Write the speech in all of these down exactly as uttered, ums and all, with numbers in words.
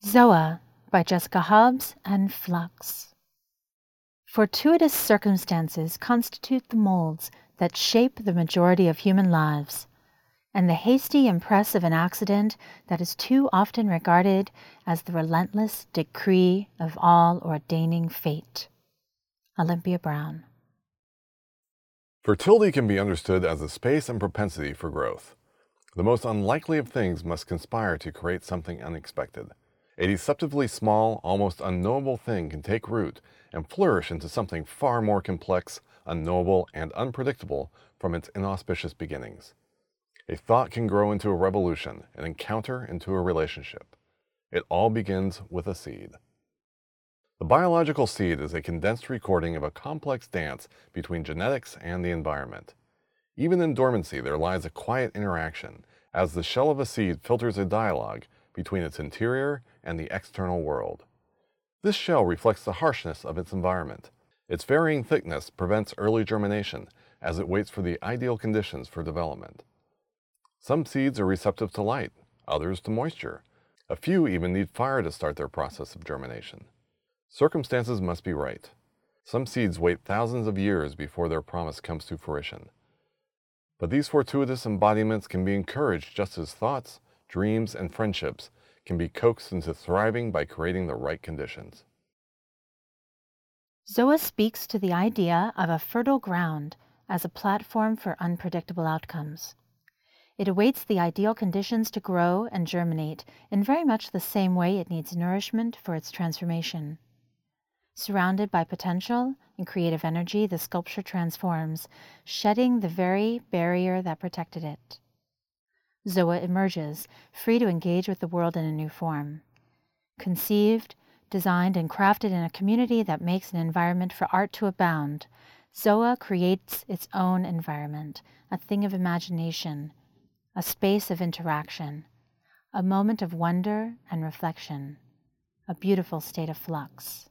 Zoa by Jessica Hobbs and Flux. Fortuitous circumstances constitute the molds that shape the majority of human lives, and the hasty impress of an accident that is too often regarded as the relentless decree of all ordaining fate. Olympia Brown. Fertility can be understood as a space and propensity for growth. The most unlikely of things must conspire to create something unexpected. A deceptively small, almost unknowable thing can take root and flourish into something far more complex, unknowable, and unpredictable from its inauspicious beginnings. A thought can grow into a revolution, an encounter into a relationship. It all begins with a seed. The biological seed is a condensed recording of a complex dance between genetics and the environment. Even in dormancy, there lies a quiet interaction, as the shell of a seed filters a dialogue between its interior and the external world. This shell reflects the harshness of its environment. Its varying thickness prevents early germination, as it waits for the ideal conditions for development. Some seeds are receptive to light, others to moisture. A few even need fire to start their process of germination. Circumstances must be right. Some seeds wait thousands of years before their promise comes to fruition. But these fortuitous embodiments can be encouraged just as thoughts, dreams, and friendships can be coaxed into thriving by creating the right conditions. Zoa speaks to the idea of a fertile ground as a platform for unpredictable outcomes. It awaits the ideal conditions to grow and germinate in very much the same way it needs nourishment for its transformation. Surrounded by potential and creative energy, the sculpture transforms, shedding the very barrier that protected it. Zoa emerges, free to engage with the world in a new form. Conceived, designed, and crafted in a community that makes an environment for art to abound, Zoa creates its own environment, a thing of imagination, a space of interaction, a moment of wonder and reflection, a beautiful state of flux.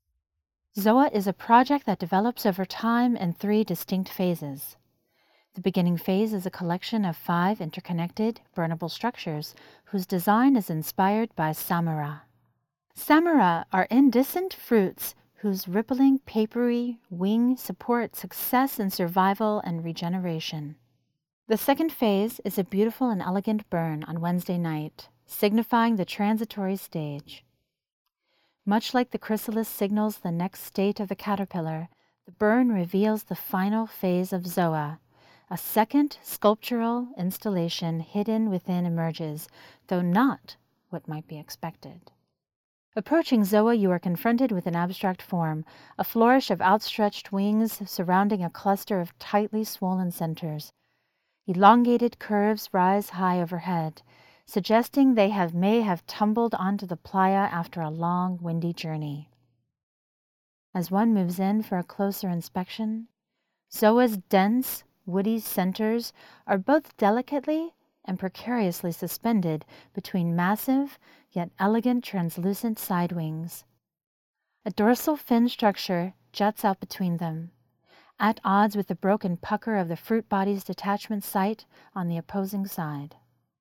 Zoa is a project that develops over time in three distinct phases. The beginning phase is a collection of five interconnected, burnable structures whose design is inspired by samara. Samara are indecent fruits whose rippling, papery wing support success in survival and regeneration. The second phase is a beautiful and elegant burn on Wednesday night, signifying the transitory stage. Much like the chrysalis signals the next state of the caterpillar, the burn reveals the final phase of Zoa. A second sculptural installation hidden within emerges, though not what might be expected. Approaching Zoa, you are confronted with an abstract form, a flourish of outstretched wings surrounding a cluster of tightly swollen centers. Elongated curves rise high overhead, suggesting they have may have tumbled onto the playa after a long, windy journey. As one moves in for a closer inspection, Zoa's dense, woody centers are both delicately and precariously suspended between massive yet elegant translucent side wings. A dorsal fin structure juts out between them, at odds with the broken pucker of the fruit body's detachment site on the opposing side.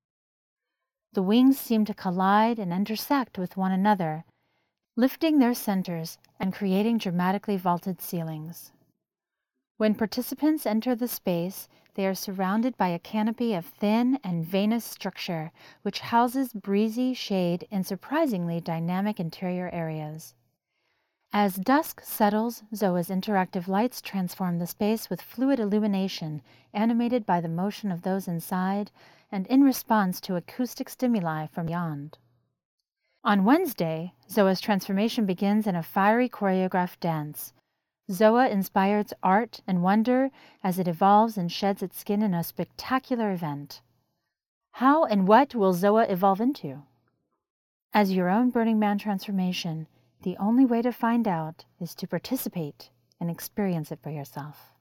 The wings seem to collide and intersect with one another, lifting their centers and creating dramatically vaulted ceilings. When participants enter the space, they are surrounded by a canopy of thin and veinous structure, which houses breezy shade in surprisingly dynamic interior areas. As dusk settles, Zoa's interactive lights transform the space with fluid illumination, animated by the motion of those inside and in response to acoustic stimuli from beyond. On Wednesday, Zoa's transformation begins in a fiery choreographed dance. Zoa inspires art and wonder as it evolves and sheds its skin in a spectacular event. How and what will Zoa evolve into? As your own Burning Man transformation, the only way to find out is to participate and experience it for yourself.